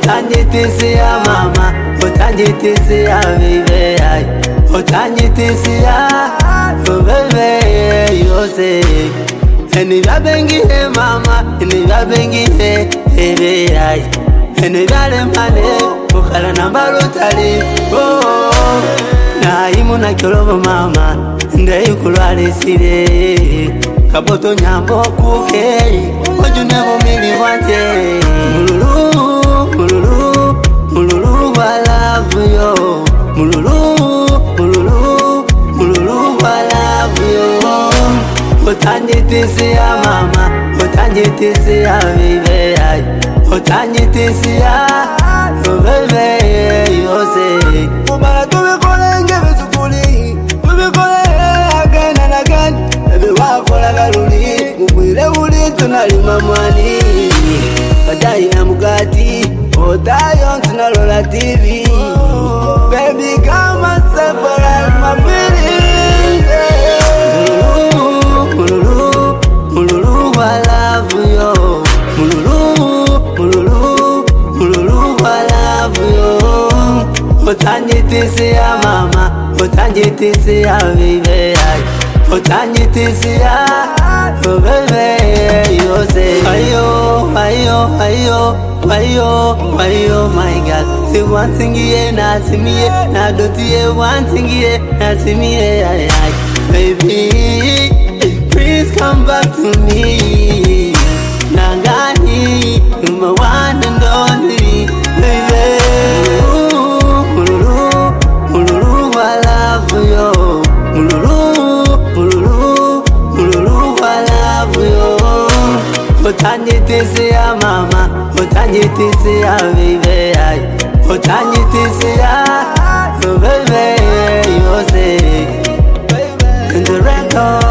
Utanyitisia mama, utanyitisia baby, utanyitisia baby yose. Eni babengihe mama, eni babengihe baby, eni bale mane mukala nambalutali. Naimu na kyolobo mama, ndeyu kulwalisire kaboto nyambo kuke ojune bumili wanje. Mululu, mululu, mululu I love you. Mululu, mululu, mululu I love you. Utanyitisia mama, utanyitisia baby, utanyitisia baby yose. Mubara tubikolenge bizukuli, tubikole again and again. Baby wakola galuli, mugwire uli tunalima mwani. Kajai na mugati, otayo tunalola TV. Baby come and separate my feelings. Mululu, mululu I love you. Mululu, mululu, mululu I love you. Utanyitisia mama, utanyitisia baby, utanyitisia baby yose. Ayo, ayo, ayo, ayo, ayo my God. Si wansingie na simie, na dotie wansingie na simie. Baby, please come back to me. Nangani, you're my one and only baby. Mululu, mululu I love you. Mululu, mululu, mululu I love you. Utanyitisia mama, utanyitisia baby, utanyitisia baby yose. In the record